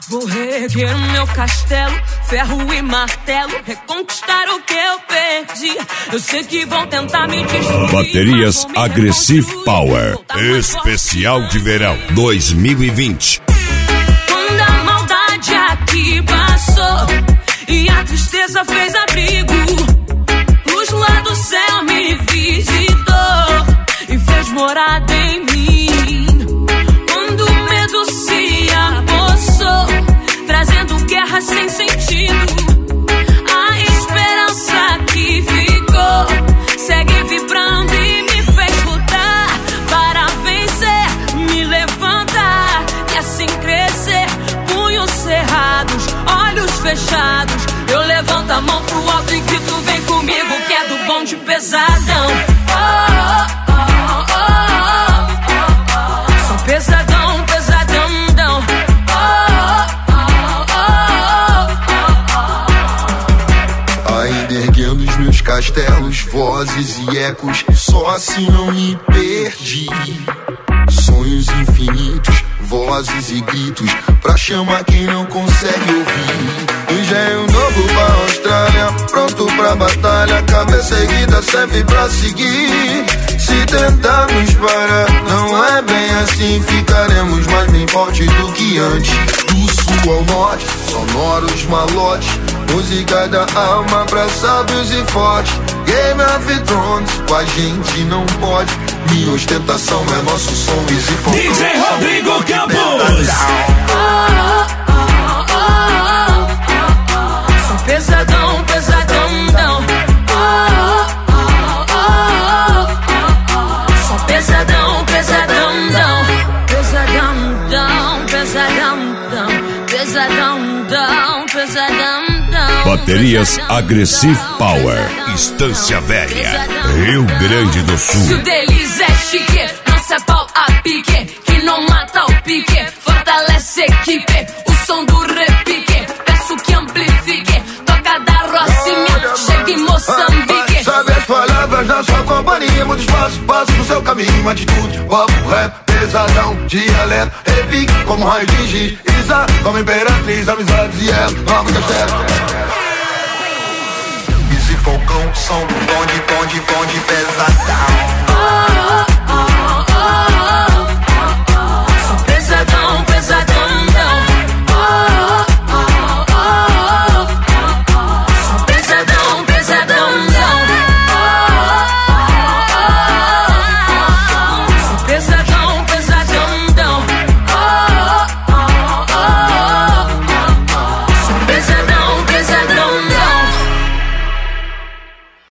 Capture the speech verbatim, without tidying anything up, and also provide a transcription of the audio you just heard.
Vou reerguer o meu castelo, ferro e martelo, reconquistar o que eu perdi. Eu sei que vão tentar me destruir. Baterias Aggressive Power, especial de verão dois mil e vinte. Quando a maldade aqui passou e a tristeza fez abrigo, luz lá do céu me visitou e fez morada em mim. Quando o medo se apossou, trazendo guerra sem sentido, a esperança que ficou segue vibrando e me fez lutar para vencer, me levantar e assim crescer. Punhos cerrados, olhos fechados, eu levanto a mão pro alto e grito: vem comigo que é do bonde pesadão. Oh, oh, oh, oh, oh, oh. Sou pesadão, pesadão, dão. Ainda erguendo os meus castelos, vozes e ecos, só assim não me perdi. Sonhos infinitos, vozes e gritos, pra chamar quem não consegue ouvir. Engenho novo pra Austrália, pronto pra batalha, cabeça erguida sempre pra seguir. Se tentarmos parar, não é bem assim, ficaremos mais bem fortes do que antes. Do sul ao norte, sonoros malotes, música da alma pra sábios e fortes. Game of Thrones, com a gente não pode. Minha ostentação é nosso som, Easy for D J Rodrigo Campos. Sou pesadão, pesadão, não. Sou pesadão, pesadão, não. Pesadão, não, pesadão, não. Pesadão, não, pesadão, não. Baterias Aggressive Power, Estância Velha, Rio Grande do Sul. Se o deles é chique, não é pau a pique, que não mata o pique, fortalece a equipe, o som do repique, peço que amplifique, toca da Rocinha, chega em Moçambique. Sabe as palavras da sua companhia, muito espaço, passo no seu caminho, atitude, papo, rap, pesadão, dialeto, repique, como raio de giz, Isa, como imperatriz, amizades e ela, nova castelo. Easy Falcão, som do bonde, bonde, bonde, pesadão.